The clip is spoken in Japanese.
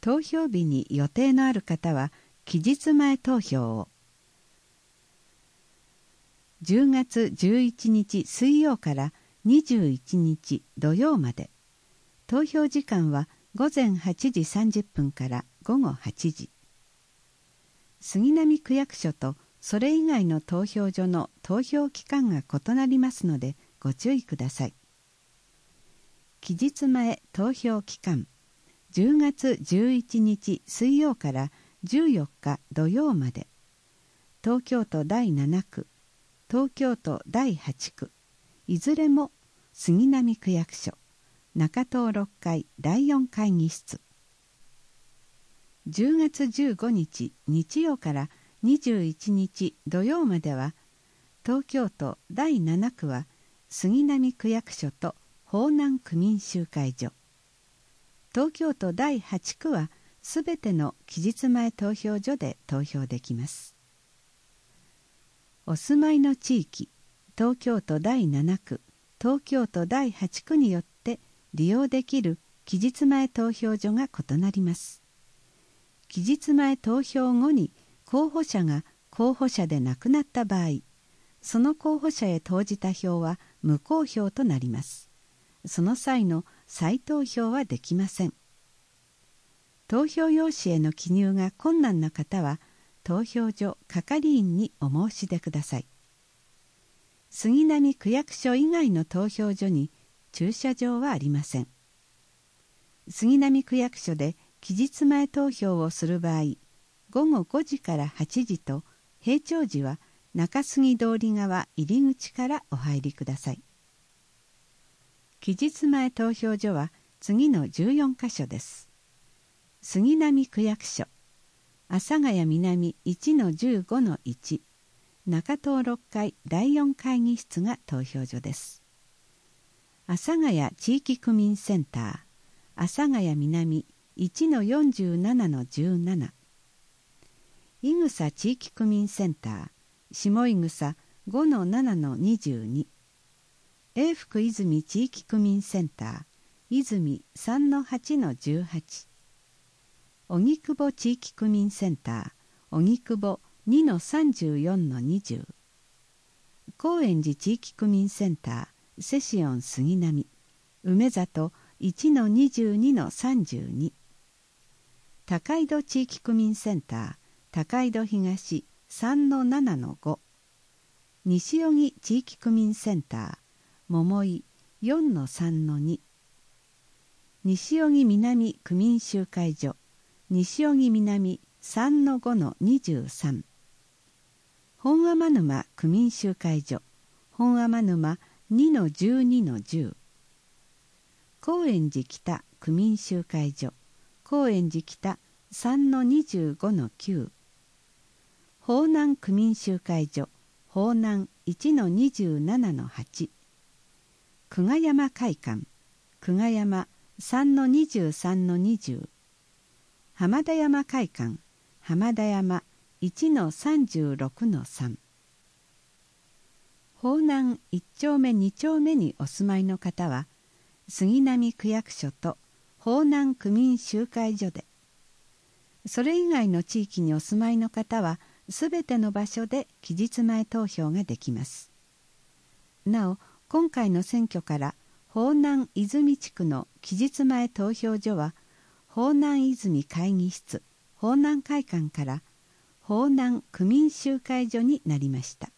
投票日に予定のある方は期日前投票を。10月11日水曜から21日土曜まで。投票時間は午前8時30分から午後8時。杉並区役所とそれ以外の投票所の投票期間が異なりますのでご注意ください。期日前投票期間、10月11日水曜から14日土曜まで。東京都第7区、東京都第8区、いずれも杉並区役所、中東6階第4会議室。10月15日日曜から21日土曜までは、東京都第7区は杉並区役所と方南区民集会所。東京都第8区はすべての期日前投票所で投票できます。お住まいの地域、東京都第7区、東京都第8区によって利用できる期日前投票所が異なります。期日前投票後に候補者が候補者でなくなった場合、その候補者へ投じた票は無効票となります。その際の再投票はできません。投票用紙への記入が困難な方は、投票所係員にお申し出ください。杉並区役所以外の投票所に駐車場はありません。杉並区役所で期日前投票をする場合、午後5時から8時と閉庁時は中杉通り側入り口からお入りください。期日前投票所は次の14カ所です。杉並区役所、阿佐ヶ谷南 1-15-1、中東6階第4会議室が投票所です。阿佐ヶ谷地域区民センター、阿佐ヶ谷南 1-47-17、伊草地域区民センター、下伊草 5-7-22、永福泉地域区民センター、泉 3-8-18、荻窪地域区民センター、荻窪 2-34-20、高円寺地域区民センター、セシオン杉並、梅里 1-22-32、高井戸地域区民センター、高井戸東 3-7-5、西荻地域区民センター、桃井 4-3-2、西荻南区民集会所、西荻南 3-5-23、本天沼区民集会所、本天沼 2-12-10、高円寺北区民集会所、高円寺北 3-25-9、方南区民集会所、方南 1-27-8、久我山会館、久我山 3-23-20、浜田山会館、浜田山 1-36-3。方南1丁目2丁目にお住まいの方は、杉並区役所と方南区民集会所で、それ以外の地域にお住まいの方は、すべての場所で期日前投票ができます。なお、今回の選挙から方南泉地区の期日前投票所は、方南泉会議室、方南会館から方南区民集会所になりました。